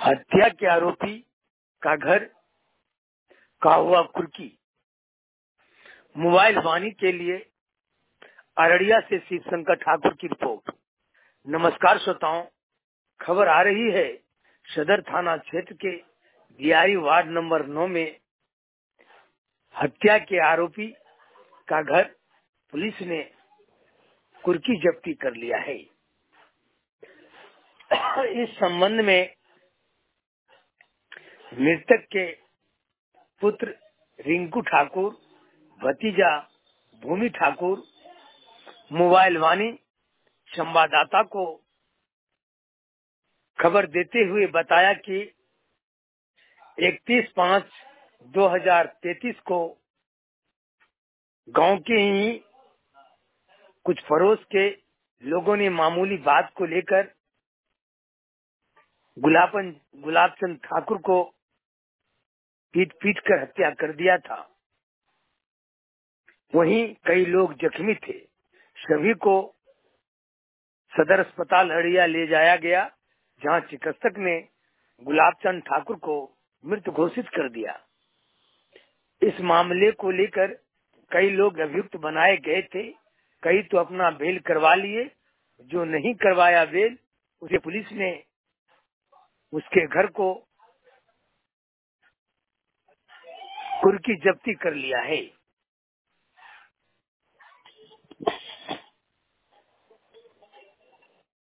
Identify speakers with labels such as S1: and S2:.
S1: हत्या के आरोपी का घर का हुआ कुर्की। मोबाइल वाणी के लिए अररिया से शिवशंकर ठाकुर की रिपोर्ट। नमस्कार श्रोताओं, खबर आ रही है सदर थाना क्षेत्र के दियारी वार्ड नंबर 9 में हत्या के आरोपी का घर पुलिस ने कुर्की जब्ती कर लिया है। इस संबंध में मृतक के पुत्र रिंकू ठाकुर, भतीजा भूमि ठाकुर मोबाइल वाणी संवाददाता को खबर देते हुए बताया कि 31/5/2033 को गांव के ही कुछ पड़ोस के लोगों ने मामूली बात को लेकर गुलाबचंद ठाकुर को पीट कर हत्या कर दिया था। वहीं कई लोग जख्मी थे। सभी को सदर अस्पताल अररिया ले जाया गया, जहां चिकित्सक ने गुलाबचंद ठाकुर को मृत घोषित कर दिया। इस मामले को लेकर कई लोग अभियुक्त बनाए गए थे, कई तो अपना बेल करवा लिए। जो नहीं करवाया बेल, उसे पुलिस ने उसके घर को कुर्की जब्ती कर लिया है।